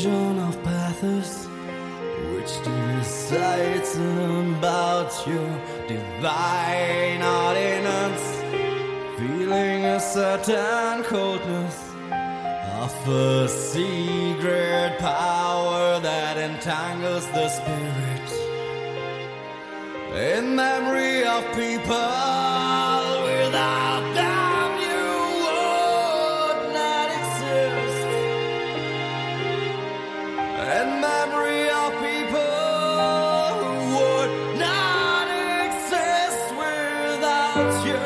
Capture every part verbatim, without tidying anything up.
vision of pathos which decides about your divine ordinance, feeling a certain coldness of a secret power that entangles the spirit in memory of people. Without them you would not exist, in memory of people who would not exist without you.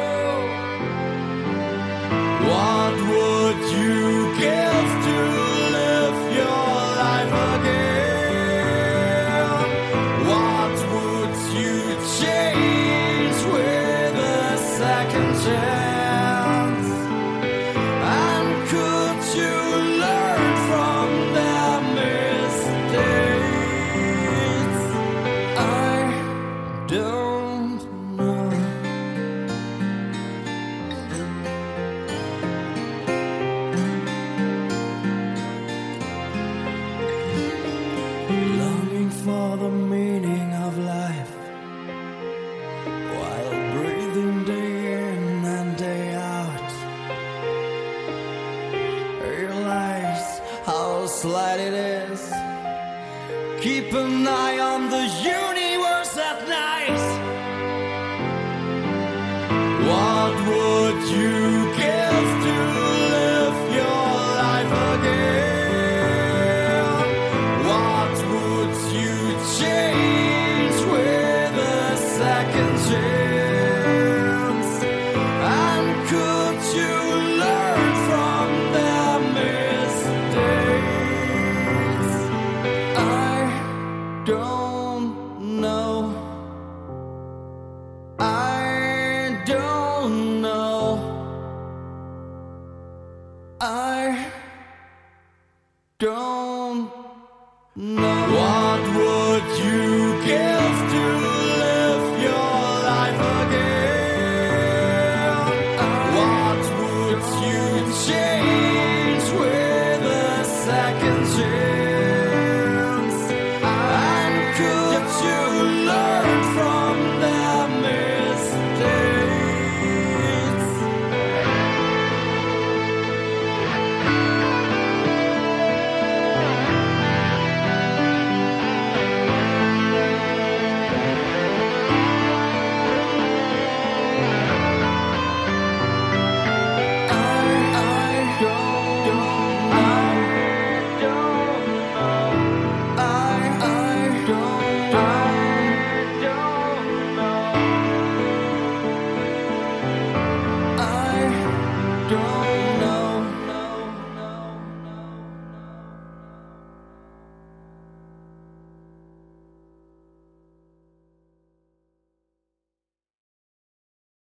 What would you give to live your life again? What would you change with a second chance? And could you learn from their mistakes? I don't know. Longing for the meaning of life while breathing day in and day out. Realize how slight it is. Keep an eye on the universe at night. What would you